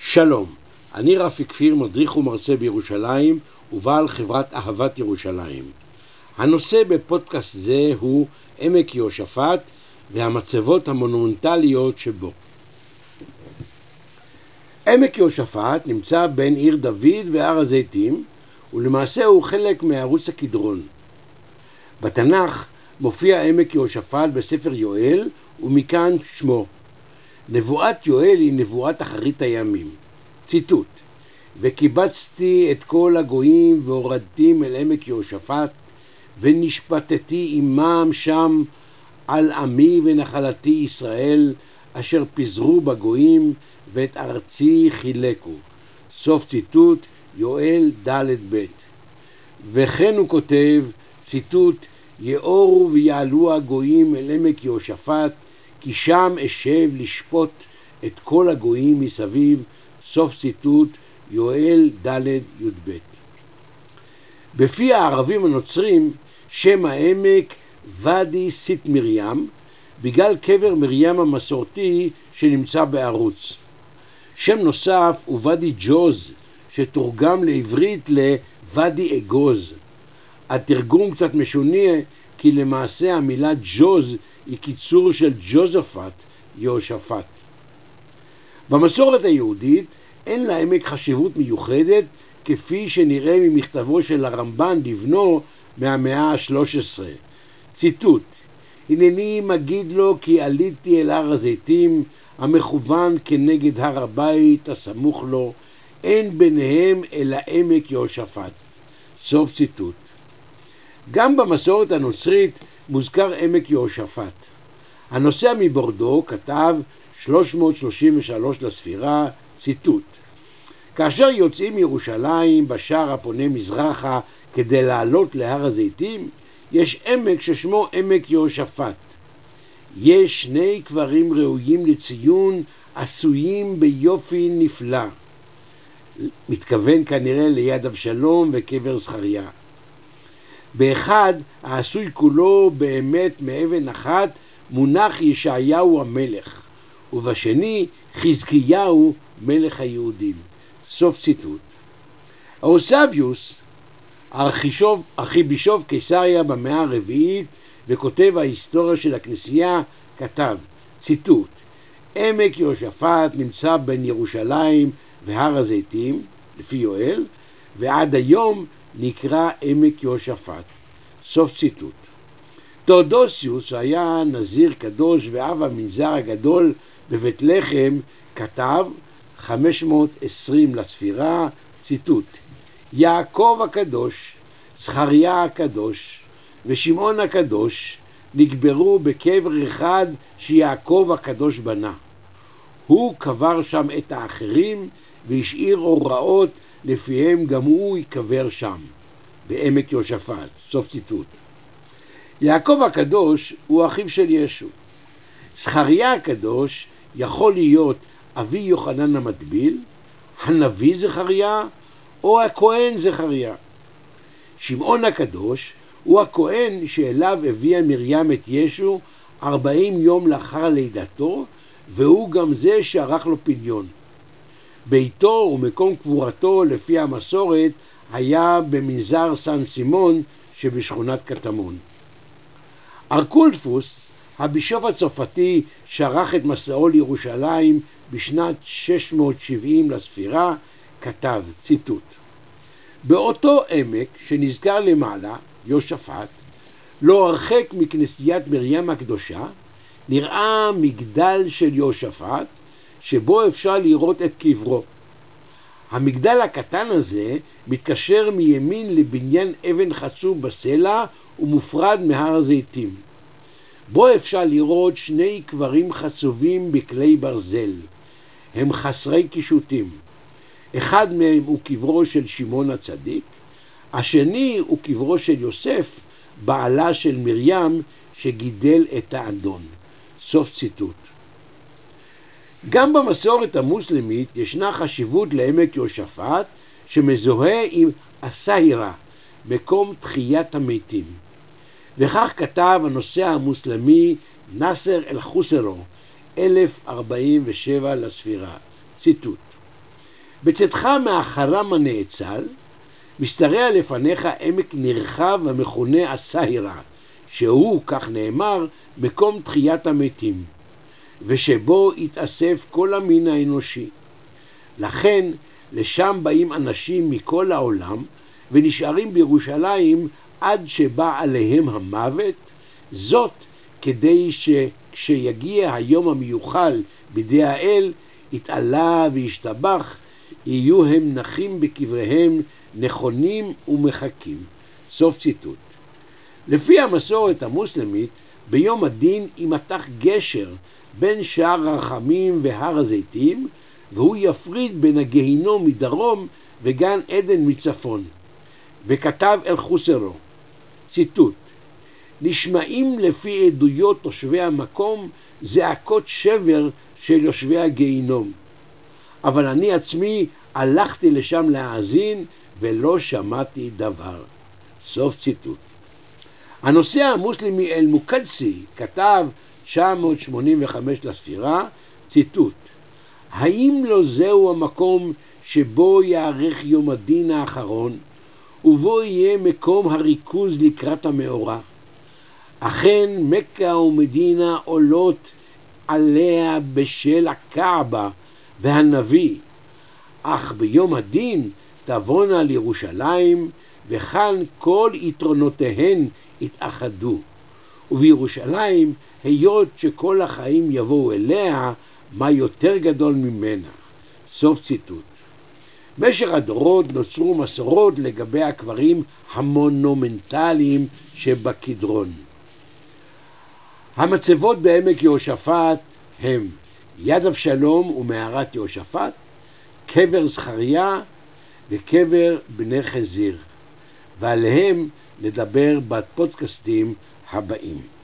שלום, אני רפי כפיר, מדריך ומרצה בירושלים ובעל חברת אהבת ירושלים. הנושא בפודקאסט זה הוא עמק יהושפט והמצבות המונומנטליות שבו. עמק יהושפט נמצא בין עיר דוד והר הזיתים, ולמעשה הוא חלק מערוץ הקדרון. בתנ"ך מופיע עמק יהושפט בספר יואל, ומכאן שמו. נבואת יואל היא נבואת אחרית הימים. ציטוט: וקיבצתי את כל הגויים והורדתים אל עמק יהושפט, ונשפטתי עמם שם על עמי ונחלתי ישראל, אשר פיזרו בגויים, ואת ארצי חילקו. סוף ציטוט, יואל ד' ב'. וכן הוא כותב, ציטוט: יאורו ויעלו הגויים אל עמק יהושפט, כי שם אשב לשפוט את כל הגויים מסביב. סוף ציטוט, יואל ד' י"ב. בפי הערבים הנוצרים שם העמק ואדי סית מרים, בגלל קבר מרים המסורתי שנמצא בערוץ. שם נוסף הוא ואדי ג'וז, שתורגם לעברית לוואדי אגוז. התרגום קצת משונה, כי למעשה המילה ג'וז היא קיצור של ג'וזפט, יהושפט. במסורת היהודית אין לעמק חשיבות מיוחדת, כפי שנראה ממכתבו של הרמב"ן לבנו מהמאה ה-13. ציטוט: הנני מגיד לו כי עליתי אל הר הזיתים, המכוון כנגד הר הבית הסמוך לו, אין ביניהם אלא עמק יהושפט. סוף ציטוט. גם במסורת הנוצרית מוזכר עמק יהושפט. הנוסע מבורדו כתב 333 לספירה, ציטוט: כאשר יוצאים מירושלים בשער הפונה מזרחה כדי לעלות להר הזיתים, יש עמק ששמו עמק יהושפט. יש שני קברים ראויים לציון, עשויים ביופי נפלא. מתכוון כנראה ליד אבשלום וקבר זכריה. באחד, העשוי כולו באמת מאבן אחת, מונח ישעיהו המלך, ובשני חזקיהו מלך היהודים. סוף ציטוט. אוסביוס, ארכיבישוף קיסריה במאה הרביעית וכותב ההיסטוריה של הכנסייה, כתב, ציטוט: עמק יהושפט נמצא בין ירושלים והר הזיתים, לפי יואל, ועד היום נקרא עמק יהושפט. סוף ציטוט. תאודוסיוס היה נזיר קדוש ואב המנזר הגדול בבית לחם, כתב 520 לספירה, ציטוט: יעקב הקדוש, זכריה הקדוש ושמעון הקדוש נקברו בקבר אחד שיעקב הקדוש בנה. הוא קבר שם את האחרים והשאיר הוראות לפיהם גם הוא יקבר שם, בעמק יהושפט. סוף ציטוט. יעקב הקדוש הוא אחיו של ישו. זכריה הקדוש יכול להיות אבי יוחנן המטביל, הנביא זכריה או הכהן זכריה. שמעון הקדוש הוא הכהן שאליו הביאה מרים את ישו 40 יום לאחר לידתו, והוא גם זה שערך לו פדיון. ביתו ומקום קבורתו לפי המסורת היה במנזר סן סימון שבשכונת קטמון. ארקולפוס, הבישוף הצרפתי שערך את מסעו לירושלים בשנת 670 לספירה, כתב, ציטוט: באותו עמק שנזכר למעלה, יהושפט, לא הרחק מכנסיית מרים הקדושה, נראה מגדל של יהושפט, שבו אפשר לראות את קברו. המגדל הקטן הזה מתקשר מימין לבניין אבן חצוב בסלע ומופרד מהר הזיתים. בו אפשר לראות שני קברים חצובים בכלי ברזל. הם חסרי קישוטים. אחד מהם הוא קברו של שמעון הצדיק, השני הוא קברו של יוסף, בעלה של מרים, שגידל את האדון. סוף ציטוט. גם במסורת המוסלמית ישנה חשיבות לעמק יהושפט, שמזוהה עם הסהירה, מקום תחיית המתים. וכך כתב הנוסע המוסלמי נאסר אל-חוסרו, 1047 לספירה, ציטוט: בצאתך מהחרם הנאצל, משתרע לפניך עמק נרחב המכונה הסהירה, שהוא, כך נאמר, מקום תחיית המתים, ושבו יתאסף כל המין האנושי. לכן, לשם באים אנשים מכל העולם, ונשארים בירושלים עד שבא עליהם המוות, זאת כדי שכשיגיע היום המיוחל בידי האל, יתעלה וישתבח, יהיו הם נחים בקבריהם, נכונים ומחכים. סוף ציטוט. לפי המסורת המוסלמית, ביום הדין יימתח גשר בין שער הרחמים והר הזיתים, והוא יפריד בין הגהינום מדרום וגן עדן מצפון. וכתב אל חוסרו, ציטוט: נשמעים לפי עדויות תושבי המקום זעקות שבר של יושבי הגהינום, אבל אני עצמי הלכתי לשם להאזין ולא שמעתי דבר. סוף ציטוט. הנוסע המוסלמי אל-מוקדסי כתב 985 לספירה, ציטוט: האם לא זהו המקום שבו יארך יום הדין האחרון, ובו יהיה מקום הריכוז לקראת המאורע? אכן מקה ומדינה עולות עליה בשל הקעבה והנביא, אך ביום הדין תבואנה לירושלים, וכאן כל יתרונותיהן יתאחדו. ובירושלים, היות שכל החיים יבואו אליה, מה יותר גדול ממנה. סוף ציטוט. במשך הדורות נוצרו מסורות לגבי הקברים המונומנטליים שבקדרון. המצבות בעמק יהושפט הם יד אבשלום ומערת יהושפט, קבר זכריה וקבר בני חזיר, ועליהם נדבר בפודקאסטים הבאים.